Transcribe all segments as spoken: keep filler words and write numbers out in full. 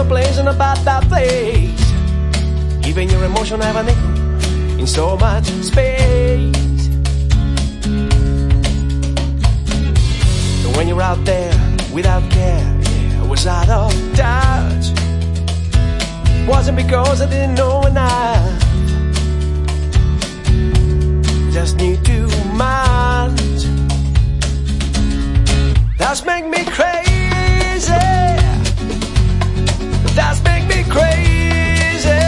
place and about that place. Even your emotion have an echo in so much space. And when you're out there without care, yeah, I was out of touch. Wasn't because I didn't know enough, just knew too much. That's make me crazy. That's make me crazy.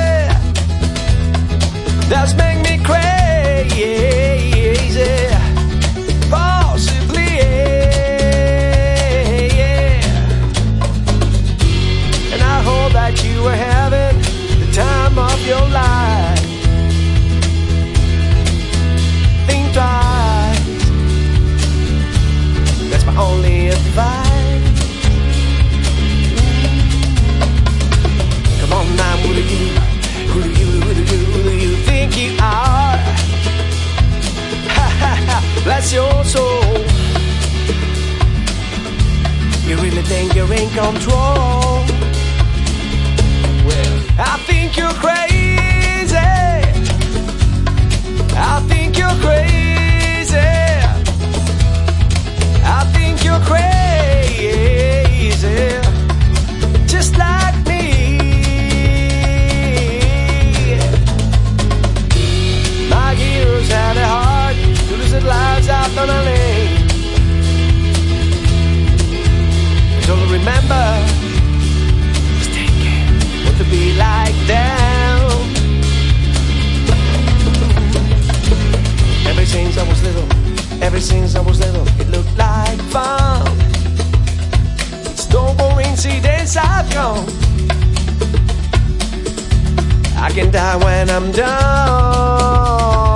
That's make me crazy. Possibly, yeah. And I hope that you are having the time of your life. Think twice. That's my only advice. Come on now, who do you, who do you, who do you, who do you think you are? Ha ha ha, bless your soul. You really think you're in control? Well, I think you're crazy. I think you're crazy. I think you're crazy, just like me. My heroes had a heart to lose their lives out on a lane. Don't remember, just take care what to be like them. Ever since I was little, ever since I was little, it looked like fun. It's no coincidence I've gone. I can die when I'm done.